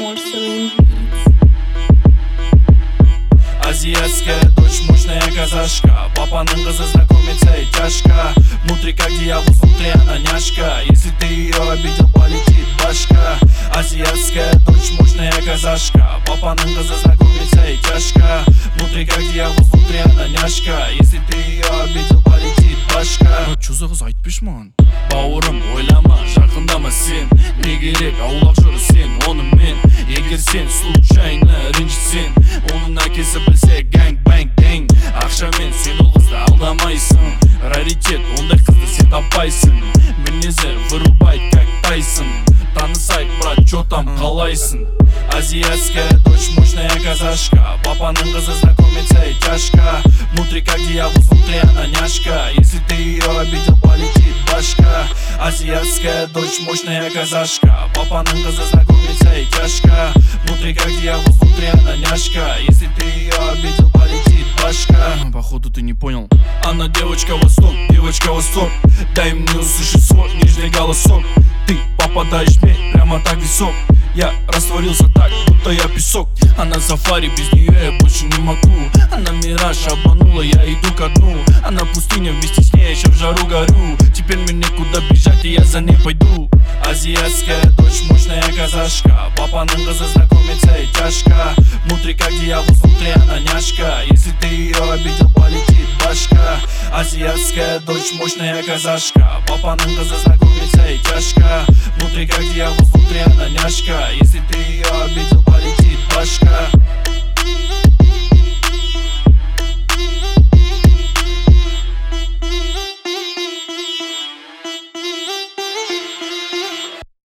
Porcelain Beats. Азиатская дочь, мощная казашка. Папаның кызы, знакомиться и тяжко. Внутри как дьявол, внутри она няшка. Если ты ее обидел, полетит башка. Азиатская дочь, мощная казашка. Папаның кызы, знакомиться и тяжко. Внутри как дьявол, внутри она няшка. Если ты ее обидел, полетит башка. Чё за кыз айтпеш маған? Бауырым, ойлама, жақындама сен. Не керек, аулақ жүрі сен, онымен. Егер сен случайно ренжісен, оның әкесі білсе гэнг-бэнг тең. Ақшамен сен ол қызды алдамайсың. Раритет, ондай қызды сен таппайсың. Мінезі вырубай, как Тайсон. Танысайық, брат, чё там, қалайсың? Азиатская дочь, мощная казашка. Папаның кызы, знакомиться и тяжко. Внутри как дьявол, внутри она няшка. Если ты ее обидел, полетит башка. Азиатская дочь, мощная казашка. Папаның кызы, знакомиться и тяжко. Внутри как дьявол, внутри она няшка. Если ты ее обидел, полетит башка. Походу ты не понял. Она девочка восток, девочка восток. Дай мне услышать свой нежный голосок. Ты попадаешь мне прямо так висок. Я растворился так, будто я песок. Она сафари, без нее я больше не могу. Она мираж обманула, я иду ко дну. Она пустыня, вместе с ней еще в жару горю. Теперь мне некуда бежать, и я за ней пойду. Азиатская дочь, мощная казашка. Папаның кызы, знакомиться и тяжко. Внутри как дьявол, внутри она няшка. Если ты ее обидел, полетит башка. Азиатская дочь, мощная казашка. Папаның кызы, знакомиться и тяжко. Внутри как дьявол, внутри она няшка. Если ты ее обидел, полетит башка.